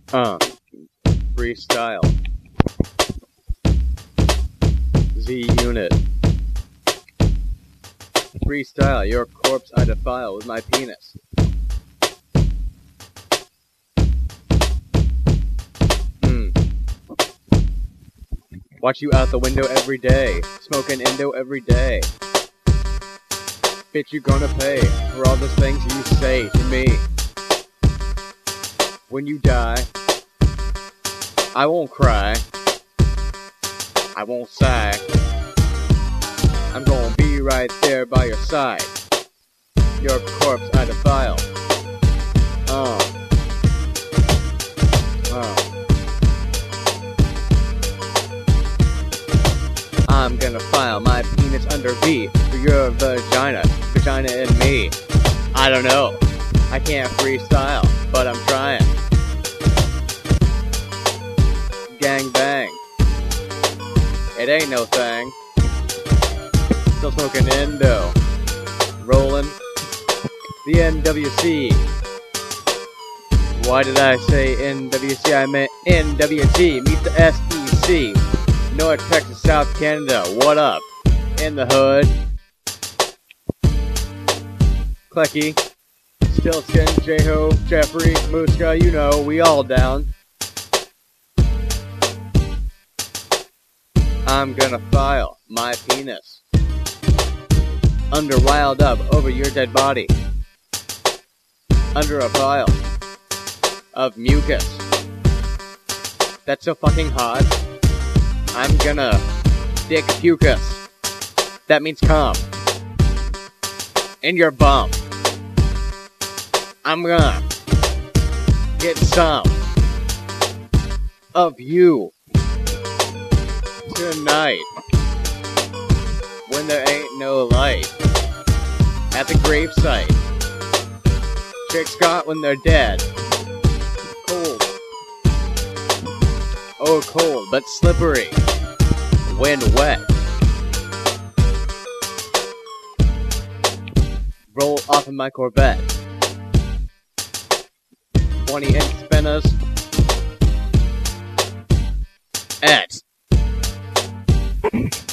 Uh, Freestyle. Z Unit. Freestyle, your corpse I defile with my penis. Watch you out the window every day, smoking Indo every day. Bitch, you gonna pay for all the things you say to me. When you die, I won't cry, I won't sigh. I'm gonna be right there by your side. Your corpse I defile. I'm gonna file my penis under V for your vagina and me. I don't know, I can't freestyle, but I'm trying. Gang bang, it ain't no thing. Still smoking Indo, rolling the NWC. Why did I say NWC? I meant NWT, meet the SEC. North Texas, South Canada, what up? In the hood. Klecky, Stiltskin, J-Ho, Jeffrey, Muska, you know, we all down. I'm gonna file my penis under Wild Up over your dead body. Under a pile of mucus. That's so fucking hot. I'm gonna dick pucus. That means cum. In your bum. I'm gonna get some of you tonight. When there ain't no light at the gravesite. Chicks got when they're dead. Cold. Oh, cold, but slippery. When wet. Roll off in my Corvette. 20-inch spinners. Et.